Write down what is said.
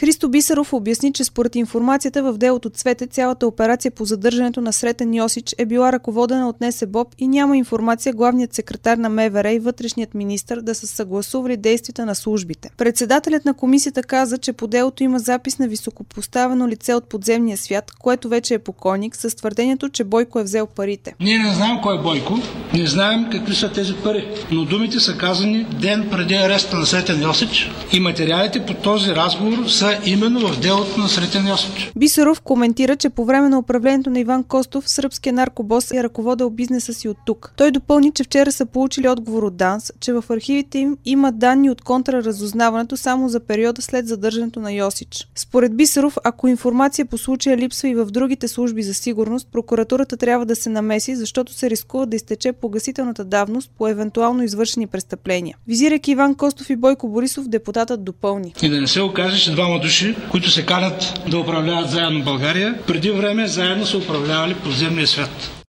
Христо Бисеров обясни, че според информацията в делото Цвете, цялата операция по задържането на Сретен Йосич е била ръководена от НСБОП и няма информация главният секретар на МВР и вътрешният министър да са съгласували действията на службите. Председателят на комисията каза, че по делото има запис на високопоставено лице от подземния свят, което вече е покойник, с твърдението, че Бойко е взел парите. Ние не знаем кой е Бойко, не знаем какви са тези пари, но думите са казани ден преди ареста на Сретен Йосич и материалите по този разговор са именно в делото на Сретен Йосич. Бисеров коментира, че по време на управлението на Иван Костов сръбският наркобос е ръководил бизнеса си от тук. Той допълни, че вчера са получили отговор от ДАНС, че в архивите им има данни от контраразузнаването само за периода след задържането на Йосич. Според Бисеров, ако информация по случая липсва и в другите служби за сигурност, прокуратурата трябва да се намеси, защото се рискува да изтече погасителната давност по евентуално извършени престъпления. Визирайки Иван Костов и Бойко Борисов, депутатът допълни. И да не се окаже, че двама души, които се канят да управляват заедно България, преди време заедно са управлявали подземния свят.